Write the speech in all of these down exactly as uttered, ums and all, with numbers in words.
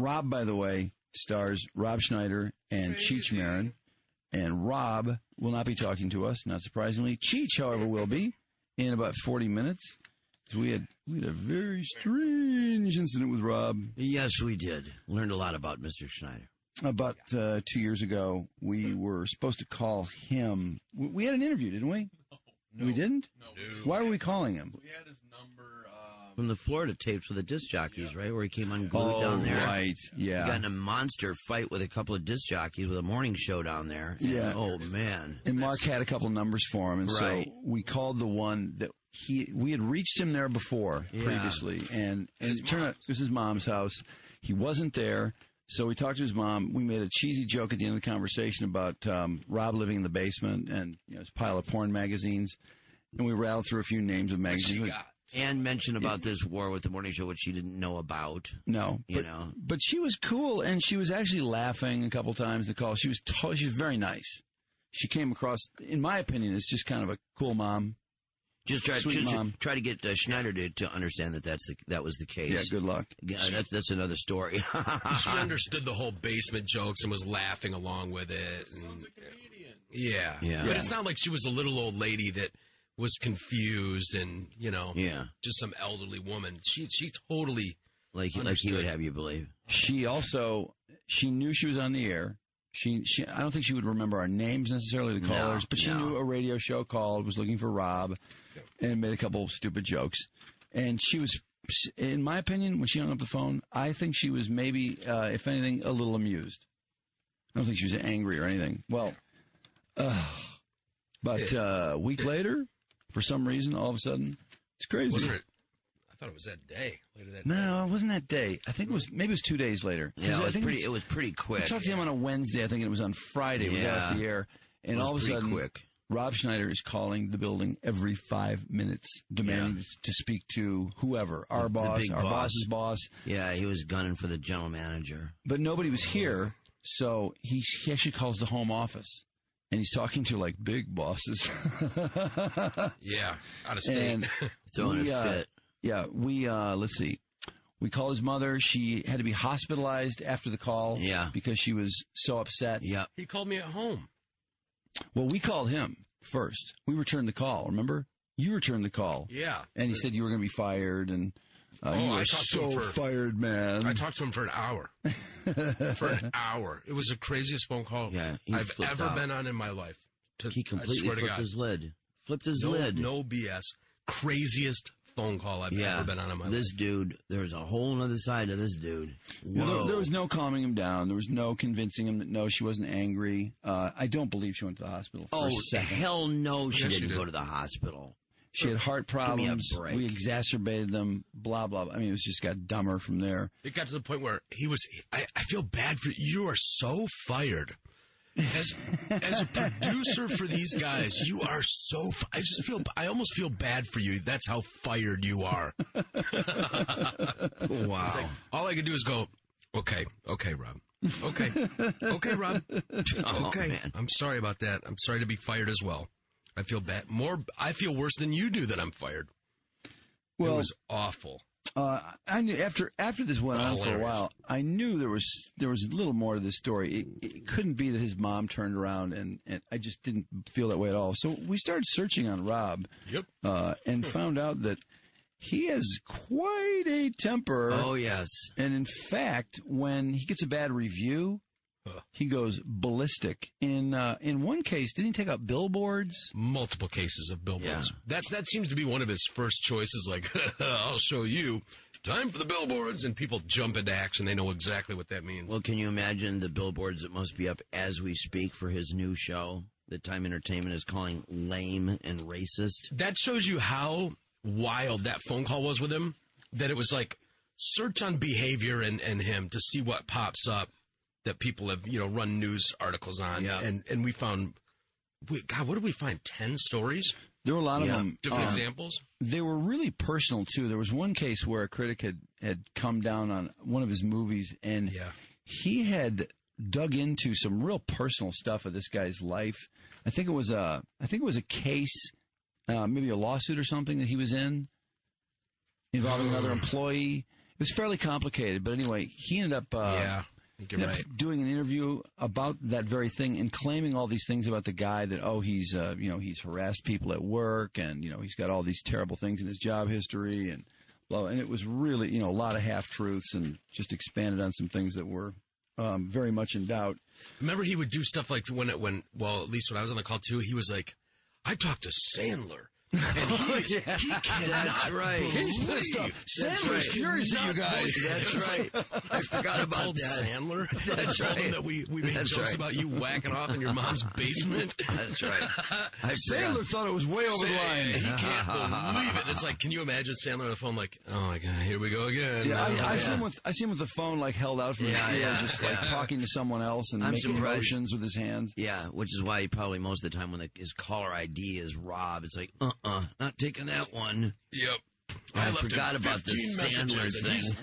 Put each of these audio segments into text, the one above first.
Rob, by the way, stars Rob Schneider and Cheech Marin. And Rob will not be talking to us, not surprisingly. Cheech, however, will be in about forty minutes. Because we had, we had a very strange incident with Rob. Yes, we did. Learned a lot about Mister Schneider. About uh, two years ago, we were supposed to call him. We, we had an interview, didn't we? No. We didn't? No. Why were we calling him? We had his number. Um, From the Florida tapes with the disc jockeys, right? Where he came unglued Oh, down there. right. Yeah. He got in a monster fight with a couple of disc jockeys with a morning show down there. And, Yeah. oh, man. And Mark had a couple numbers for him, and Right. so we called the one that he we had reached him there before Yeah. previously, and and it turned out it was his mom's house. He wasn't there, so we talked to his mom. We made a cheesy joke at the end of the conversation about um, Rob living in the basement and you know, his pile of porn magazines, and we rattled through a few names of magazines. she got. And mention about this war with the morning show, which she didn't know about. No, You but, know. but she was cool, and she was actually laughing a couple times in the call. She was to- she was very nice. She came across, in my opinion, as just kind of a cool mom. Just try, Sweet just, mom. try to get uh, Schneider to, to understand that that's the, that was the case. Yeah, good luck. Yeah, that's that's another story. She understood the whole basement jokes and was laughing along with it. And, Sounds a comedian. yeah. Yeah. But it's not like she was a little old lady that was confused and, you know, Yeah, just some elderly woman. She she totally like like he Understood. would have you believe. She also, she knew she was on the air. She, she, I don't think she would remember our names necessarily, the No, callers, but she no. knew a radio show called, was looking for Rob, and made a couple of stupid jokes. And she was, in my opinion, when she hung up the phone, I think she was maybe, uh, if anything, a little amused. I don't think she was angry or anything. Well, uh, but uh, a week later, for some reason, all of a sudden, it's crazy. wasn't it. I thought it was that day. Later that day. No, it wasn't that day. I think it was, maybe it was two days later. 'Cause Yeah, it I was think pretty. It was pretty quick. We talked to him on a Wednesday. I think it was on Friday. We got Yeah. off the air. And It was all of a pretty sudden, quick. Rob Schneider is calling the building every five minutes, demanding to speak to whoever, our The boss, big our boss. boss's boss. Yeah, he was gunning for the general manager. But nobody was here, so he, he actually calls the home office. And he's talking to, like, big bosses. Yeah, out of state. and Throwing we, a uh, fit. yeah, we, uh, let's see. We called his mother. She had to be hospitalized after the call Yeah. because she was so upset. Yep. He called me at home. Well, we called him first. We returned the call, remember? You returned the call. Yeah. And he said you were going to be fired, and uh, Oh, you were I talked to so him for- fired, man. I talked to him for an hour. For an hour. It was the craziest phone call Yeah, he I've flipped ever out. been on in my life. To, He I completely swear to flipped God. his lid. Flipped his no, lid. no B S. Craziest phone call I've yeah. ever been on in my This life. dude, there's a whole other side to this dude. Well, Whoa. there, there was no calming him down. There was no convincing him that, no, she wasn't angry. Uh, I don't believe she went to the hospital for Oh, a second. hell no, she Yes, she didn't did. go to the hospital. She had heart me a problems. break. We exacerbated them, blah, blah, blah. I mean, it was just got dumber from there. It got to the point where he was, I, I feel bad for you. You are so fired. As as a producer for these guys, you are so, fi- I just feel, I almost feel bad for you. That's how fired you are. Wow. All I can do is go, okay, okay, Rob. Okay, okay, Rob. Oh, Okay, man. I'm sorry about that. I'm sorry to be fired as well. I feel bad. More, I feel worse than you do that I'm fired. Well, it was awful. Uh, I knew after after this went Oh, on for a hilarious. while, I knew there was there was a little more to this story. It, it couldn't be that his mom turned around, and, and I just didn't feel that way at all. So we started searching on Rob, Yep. uh, and found out that he has quite a temper. Oh, yes. And in fact, when he gets a bad review, Huh. he goes ballistic. In uh, in one case, didn't he take out billboards? Multiple cases of billboards. Yeah. That's that seems to be one of his first choices. Like, I'll show you. Time for the billboards, and people jump into action. They know exactly what that means. Well, can you imagine the billboards that must be up as we speak for his new show that Time Entertainment is calling lame and racist? That shows you how wild that phone call was with him. That it was like search on behavior and, and him to see what pops up that people have, you know, run news articles on. Yeah. And and we found, we, God, what did we find? Ten stories? There were a lot Yeah. of them. Different Um, examples? They were really personal, too. There was one case where a critic had, had come down on one of his movies, and Yeah. he had dug into some real personal stuff of this guy's life. I think it was a, I think it was a case, uh, maybe a lawsuit or something that he was in involving another employee. was fairly complicated. But anyway, he ended up. Uh, yeah. I think you're ended right. up doing an interview about that very thing and claiming all these things about the guy that, oh, he's, uh, you know, he's harassed people at work and, you know, he's got all these terrible things in his job history and, well, and it was really, you know, a lot of half-truths and just expanded on some things that were um, very much in doubt. Remember he would do stuff like when, it, when, well, at least when I was on the call too, he was like, I talked to Sandler. And he, is, Yeah. he cannot That's right. He's pissed off. That's Sandler's right. furious at you guys. That's right. I forgot about called that. Sandler. That's told him right. that we, we made That's jokes right. about you whacking off in your mom's basement. That's right. I Sandler forgot. thought it was way over the line. He can't believe it. It's like, can you imagine Sandler on the phone like, oh my God, here we go again. Yeah, I, I Yeah. see him with I see him with the phone like held out for Yeah, the yeah, just like yeah. talking to someone else and I'm making surprised. motions with his hands. Yeah, which is why he probably most of the time when the, his caller I D is Rob, it's like, uh-uh, not taking that one. Yep. I left him forgot about the fifteen Sandler messages, and thing. he's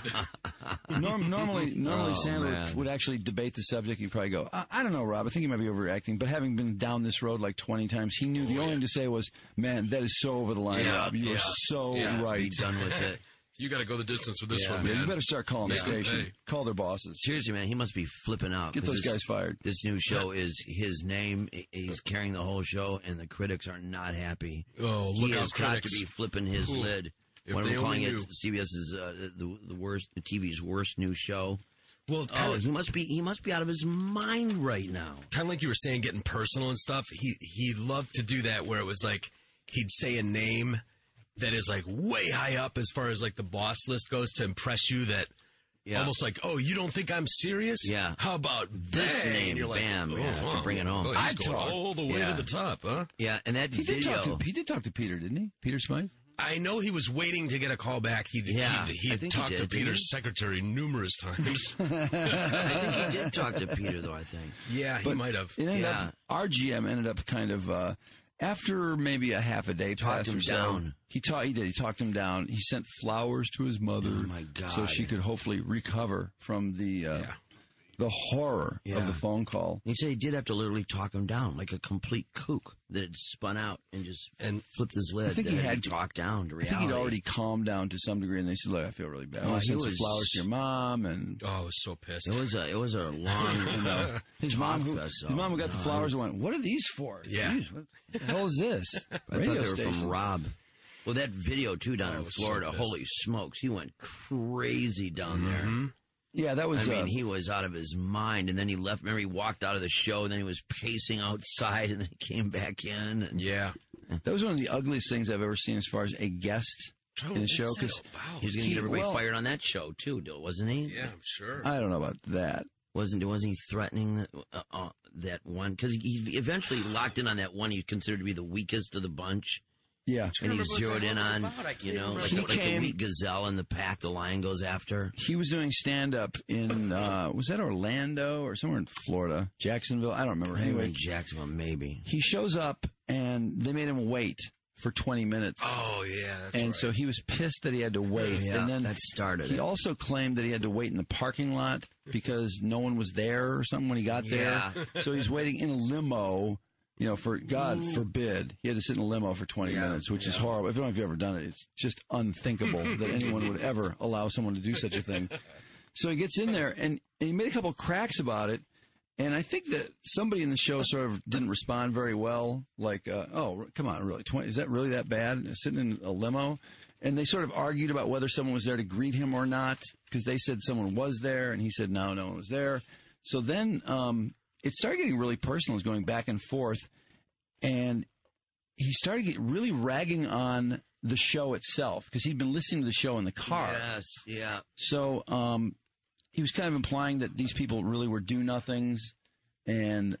livid. Norm, normally, normally Oh, Sandler man. would actually debate the subject. He'd probably go, I, I don't know, Rob. I think he might be overreacting. But having been down this road like twenty times, he knew the Oh, only yeah. thing to say was, man, that is so over the line, Yeah, Rob. You yeah, are so yeah. right. Be done with it. You got to go the distance with this Yeah. one, Yeah, man. you better start calling the Yeah. station. Hey. Call their bosses. Seriously, man, he must be flipping out. Get 'cause those this, guys fired. This new show is his name. He's carrying the whole show, and the critics are not happy. Oh, look he out, has got critics. to be flipping his Ooh. lid. If What they I'm calling only it, knew. CBS's uh, the the worst, T V's worst new show. Well, Oh, kind he must be he must be out of his mind right now. of like you were saying, getting personal and stuff. He he loved to do that, where it was like he'd say a name that is like way high up as far as like the boss list goes to impress you. That Yeah. almost like, oh, you don't think I'm serious? Yeah. How about This bang? name, And you're like, bam, oh, yeah, to wow. bring it home. Oh, he's I'd going talk. all the way Yeah. to the top, huh? Yeah, and that He did, video. talk to, he did talk to Peter, didn't he? Peter Smythe? I know he was waiting to get a call back. He Yeah, he, he I think he talked did, to didn't Peter's he? secretary numerous times. I think he did talk to Peter, though. I think. yeah, he But might have. It ended Yeah. up, our G M ended up kind of, uh, after maybe a half a day Talked passed him or so, down. he taught, he did, he talked him down. He sent flowers to his mother. Oh, my God. So she could hopefully recover from the, uh, Yeah. the horror Yeah. of the phone call. He said he did have to literally talk him down, like a complete kook that had spun out and just And flipped his lid. I think that he had had- to talk down to I reality. think he'd already calmed down to some degree, and they said, look, I feel really bad. I Oh, want to he send some was- flowers to your mom, and Oh, I was so pissed. It was a it was a long you know, his mom, who, talk his fest, mom who got so, the flowers and went, what are these for? Yeah. Jeez, what the hell is this? I Radio thought they were station. from Rob. Well, that video too down I in was so Florida. pissed. Holy smokes, he went crazy down Mhm. there. Yeah, that was, I mean, uh, he was out of his mind, and then he left. Remember, he walked out of the show, and then he was pacing outside, and then he came back in. And Yeah. that was one of the ugliest things I've ever seen as far as a guest in a show, because he was going to He- get everybody well- fired on that show too, wasn't he? Yeah, I'm sure. I don't know about that. Wasn't wasn't he threatening that, uh, uh, that one? Because he, he eventually locked in on that one he considered to be the weakest of the bunch, Yeah. and he remember what zeroed the in hell it on was about. I can't you know remember. like, He the, like the came- weak gazelle in the pack the lion goes after. He was doing stand up in, uh, was that Orlando or somewhere in Florida? Jacksonville? I don't remember. Anyway, Anyway, Jacksonville maybe. he shows up and they made him wait for twenty minutes. Oh, yeah. That's and right. so he was pissed that he had to wait. Yeah, and then that started he it. also claimed that he had to wait in the parking lot because no one was there or something when he got there. So he's waiting in a limo, you know, for God forbid, he had to sit in a limo for twenty Yeah, minutes, which is horrible. I don't know if you've ever done it. It's just unthinkable that anyone would ever allow someone to do such a thing. So he gets in there and, and he made a couple cracks about it. And I think that somebody in the show sort of didn't respond very well. Like, uh, oh, come on, really? twenty, is that really that bad? Sitting in a limo? And they sort of argued about whether someone was there to greet him or not, because they said someone was there, and he said, no, no one was there. So then um, it started getting really personal. It was going back and forth. And he started get really ragging on the show itself, because he'd been listening to the show in the car. Yes, yeah. So um, he was kind of implying that these people really were do-nothings, and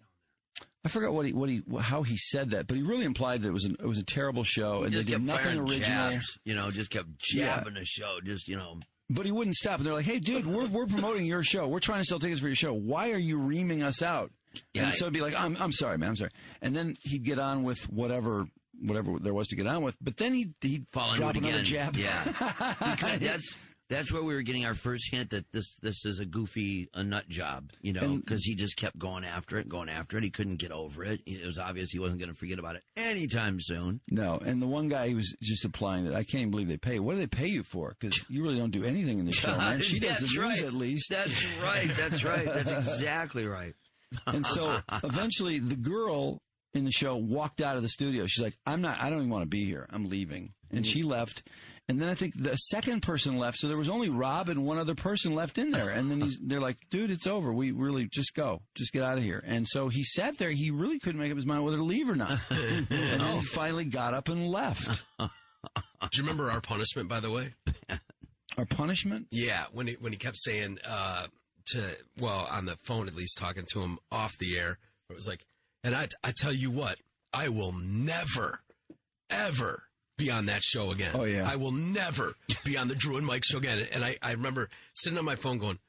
I forgot what he, what he, how he said that, but he really implied that it was an, it was a terrible show, and they Just did kept nothing firing original. jabs, you know, just kept Yeah. jabbing the show. Just you know, But he wouldn't stop, and they're like, "Hey, dude, we're we're promoting your show. We're trying to sell tickets for your show. Why are you reaming us out?" Yeah, and so it'd be like, "I'm I'm sorry, man, I'm sorry." And then he'd get on with whatever whatever there was to get on with, but then he'd he'd fall into drop it another again. jab. Yeah, because that's That's where we were getting our first hint that this this is a goofy, a nut job, you know, because he just kept going after it, going after it. He couldn't get over it. It was obvious he wasn't going to forget about it anytime soon. No, and the one guy, he was just applying that. I can't even believe they pay. What do they pay you for? Because you really don't do anything in the show, man. She does the news right. at least. That's right. That's right. That's exactly right. And so eventually the girl in the show walked out of the studio. She's like, I'm not, I don't even want to be here. I'm leaving. And she left. And then I think the second person left. So there was only Rob and one other person left in there. And then he's, they're like, dude, it's over. We really just go. Just get out of here. And so he sat there. He really couldn't make up his mind whether to leave or not. And then he finally got up and left. Do you remember our punishment, by the way? Our punishment? Yeah, when he, when he kept saying uh, to, well, on the phone at least, talking to him off the air, it was like, and I, I tell you what, I will never, ever be on that show again. Oh, yeah. I will never be on the Drew and Mike show again. And I, I remember sitting on my phone going,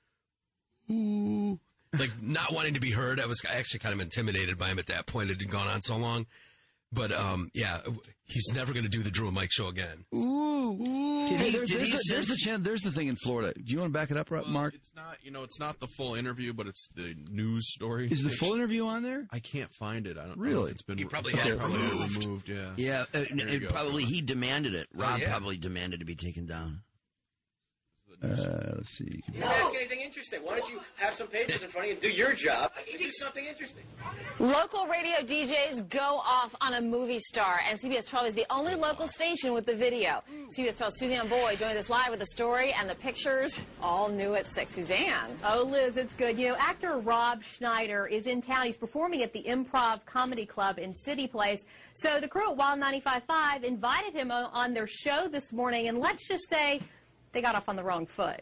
ooh, like not wanting to be heard. I was actually kind of intimidated by him at that point. It had gone on so long. But, um, yeah, he's never going to do the Drew and Mike show again. Ooh. ooh. Did he- there's, did there's, he the, there's, the sense- chan- there's the thing in Florida. Do you want to back it up, Well, Mark? It's not, you know, it's not the full interview, but it's the news story. Is the full interview on there? I can't find it. I don't know Really? if it's been He probably re- had it probably removed. removed. Yeah. Yeah, uh, There you it go. probably he demanded it. Rob yeah. probably demanded to be taken down. Uh, let's see. You didn't ask anything interesting. Why don't you have some papers in front of you and do your job? You do something interesting. Local radio D Js go off on a movie star, and C B S twelve is the only local station with the video. C B S twelve's Suzanne Boyd joins us live with the story and the pictures, all new at six. Suzanne. Oh, Liz, it's good. You know, actor Rob Schneider is in town. He's performing at the Improv Comedy Club in City Place. So the crew at Wild ninety-five point five invited him on their show this morning, and let's just say they got off on the wrong foot.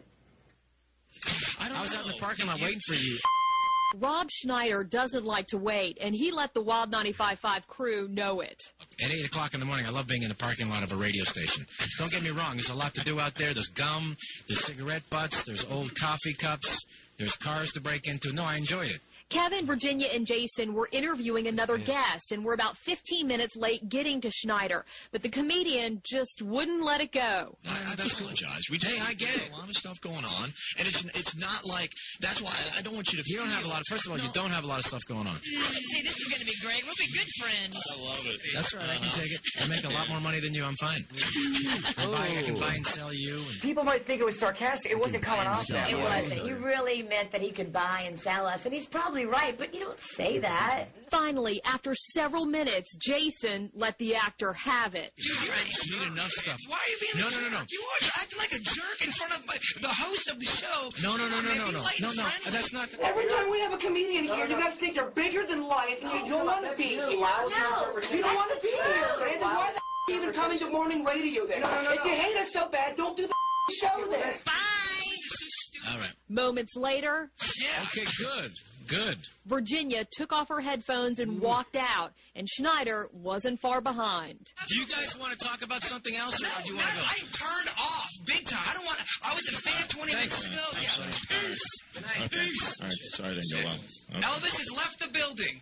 I was out in the parking lot waiting for you. Rob Schneider doesn't like to wait, and he let the Wild ninety-five point five crew know it. At eight o'clock in the morning, I love being in the parking lot of a radio station. Don't get me wrong, there's a lot to do out there. There's gum, there's cigarette butts, there's old coffee cups, there's cars to break into. No, I enjoyed it. Kevin, Virginia, and Jason were interviewing another guest, and we're about fifteen minutes late getting to Schneider. But the comedian just wouldn't let it go. I, I apologize. We Hey, I get it. A lot of stuff going on, and it's it's not like that's why I, I don't want you to. You don't have a lot of, first of all, you don't have a lot of stuff going on. See, this is going to be great. We'll be good friends. I love it. That's right, I can take it. I make a lot more money than you, I'm fine. I, buy, I can buy and sell you. And People might think it was sarcastic. It wasn't coming off that It way. wasn't. He really meant that he could buy and sell us, and he's probably right, but you don't say that. Finally, after several minutes, Jason let the actor have it. You need enough stuff. Why are you being No, a no, no, jerk? no. You are acting like a jerk in front of my, the host of the show. No, no, no, no, Maybe no, no. light No, no, friendly. that's not. Every time we have a comedian here, you guys think they're bigger than life, and you don't want to be here. You don't want to be here. Okay? Then why the f- even coming to morning radio then? If you hate us so bad, don't do the f- show then. Bye. This is so stupid. All right. Moments later, Yeah. Okay, good. Good. Virginia took off her headphones and walked out, and Schneider wasn't far behind. Do you guys want to talk about something else, or No, do you no, want to go? I'm turned off big time. I don't want to. I was a fan twenty Thanks. minutes ago. Yeah. Peace. Peace. All right, sorry, I didn't go well. Okay. Elvis has left the building.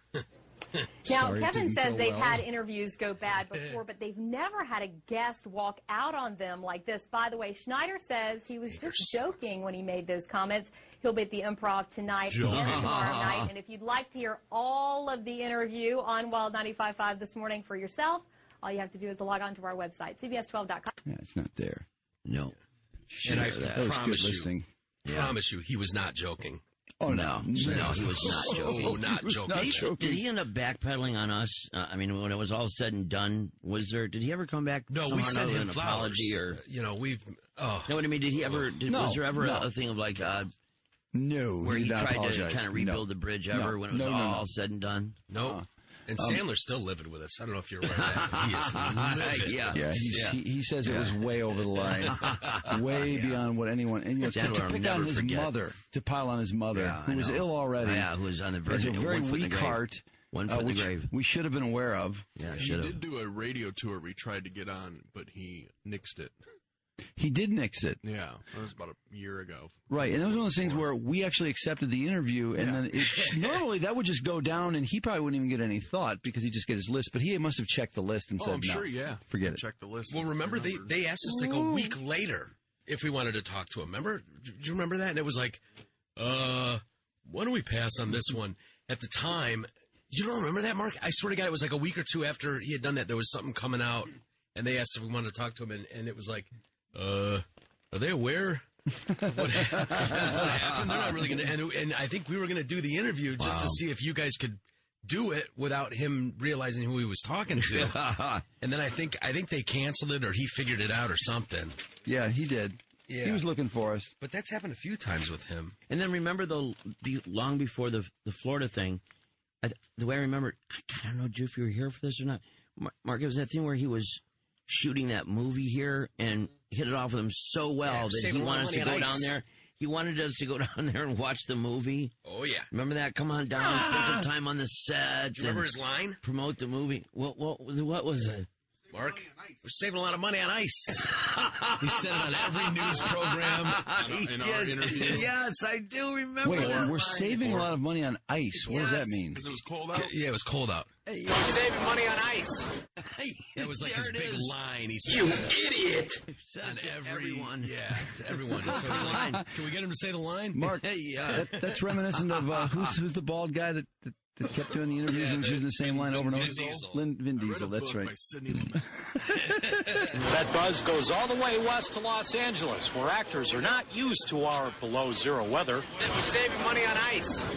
Now, Sorry it Kevin didn't says go they've well. had interviews go bad before, but they've never had a guest walk out on them like this. By the way, Schneider says he was just joking when he made those comments. He'll be at the Improv tonight and tomorrow night. And if you'd like to hear all of the interview on Wild ninety-five point five this morning for yourself, all you have to do is log on to our website, C B S twelve dot com. Yeah, it's not there. No. And I Share that. That was good promise you, listening. promise you, he was not joking. Oh, No, no, he was not joking. Oh, not He was joking. not Did he, joking. did he end up backpedaling on us? Uh, I mean, when it was all said and done, was there? Did he ever come back? No, somehow we or sent another him an flowers. apology or? You know, we've. Oh, No, what I mean, did he ever? Did, No, was there ever no. a, a thing of like uh, No, where he he did not tried to apologize. kind of rebuild No. the bridge No. ever when it was No, all, no, no. all said and done? no. Uh, and um, Sandler's still livid with us. I don't know if you're aware of that. He is livid. Yeah. Yeah, he's, Yeah. He, he says it was way over the line, way beyond what anyone. And you know, to, Chandler to will pick never on his forget. mother, to pile on his mother, Yeah, I who was know. ill already. Yeah, who was on the has verge a of very one foot in the weak grave. heart, One uh, foot in which the grave. we should have been aware of. Yeah, He should have. did do a radio tour we tried to get on, but he nixed it. He did nix it, Yeah, that was about a year ago. right? And it was one of those things where we actually accepted the interview, and Yeah. then it, normally that would just go down, and he probably wouldn't even get any thought because he just get his list. But he must have checked the list and Oh, said, I'm "No, sure, yeah. forget it." Check the list. Well, remember they, they asked us like a week later if we wanted to talk to him. Remember? Do you remember that? And it was like, uh, why don't we pass on this one? At the time, you don't remember that, Mark? I swear to God, it was like a week or two after he had done that. There was something coming out, and they asked if we wanted to talk to him, and, and it was like, uh, are they aware of what, happened? what happened? They're not really going to. And, and I think we were going to do the interview just wow. to see if you guys could do it without him realizing who he was talking to. And then I think I think they canceled it, or he figured it out or something. Yeah, he did. Yeah. He was looking for us. But that's happened a few times with him. And then remember, though, be, long before the the Florida thing, I, the way I remember it, I don't know, Drew, if you were here for this or not. Mark, it was that thing where he was shooting that movie here and hit it off with him so well yeah, that he wanted us to go ice. down there. He wanted us to go down there and watch the movie. Oh, yeah. Remember that? Come on down, ah. spend some time on the set. Do you remember his line? Promote the movie. What, what, what was it? Mark, we're saving a lot of money on ice. He said it on every news program. He in did. Our interview. Yes, I do remember Wait, that. we're line. saving a lot of money on ice. What yes. does that mean? Because it was cold out? Yeah, it was cold out. We're saving money on ice. That was like his big is. line. He said, you idiot. On every, everyone. Yeah, to everyone. So he's like, can we get him to say the line? Mark, yeah. that, that's reminiscent of uh, who's, who's the bald guy that... that That kept doing the interviews yeah, and was using the same line over and over. Vin Diesel. Lin, Vin Diesel, that's right. That buzz goes all the way west to Los Angeles, where actors are not used to our below zero weather. We're saving money on ice.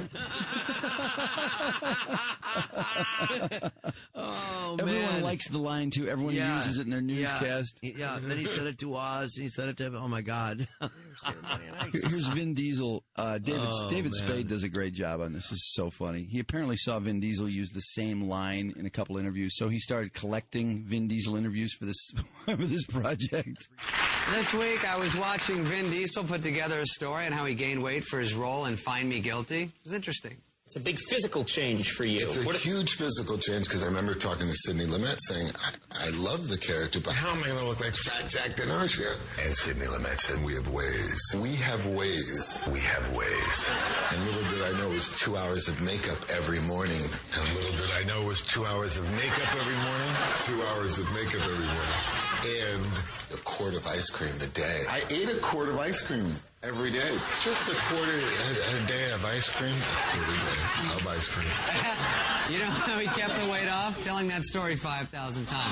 Oh, Everyone man. likes the line, too. Everyone yeah. uses it in their newscast. Yeah, yeah. And then he said it to us, and he said it to, oh, my God. Here's Vin Diesel. Uh, David, oh, David man. Spade does a great job on this. This is so funny. He apparently saw Vin Diesel use the same line in a couple interviews, so he started collecting Vin Diesel interviews for this for this project. This week, I was watching Vin Diesel put together a story on how he gained weight for his role in Find Me Guilty. It was interesting. It's a big physical change for you. It's a what huge physical change, because I remember talking to Sidney Lumet saying, I, I love the character, but how am I going to look like Fat Jack Denarcia? And Sidney Lumet said, we have ways. We have ways. We have ways. And little did I know it was two hours of makeup every morning. And little did I know it was two hours of makeup every morning. Two hours of makeup every morning. And a quart of ice cream a day. I ate a quart of ice cream every day. Just a quarter a, a day of ice cream. Every day of ice cream. You know how he kept the weight off? Telling that story five thousand times.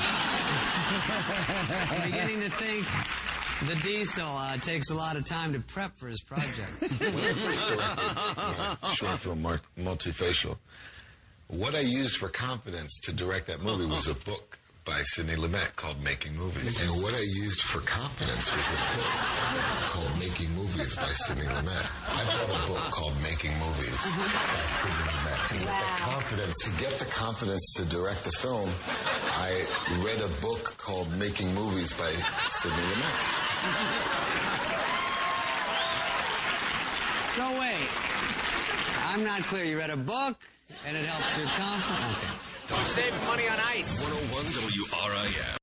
I'm beginning to think the Diesel uh, takes a lot of time to prep for his projects. When I first directed my short film, Mark, Multifacial, what I used for confidence to direct that movie was a book by Sidney Lumet called Making Movies. And what I used for confidence was a book called Making Movies by Sidney Lumet. I bought a book called Making Movies by Sidney Lumet. To get wow. the confidence, to get the confidence to direct the film, I read a book called Making Movies by Sidney Lumet. So wait, I'm not clear. You read a book and it helps your confidence? Okay. We're saving money on ice. one oh one W R I M.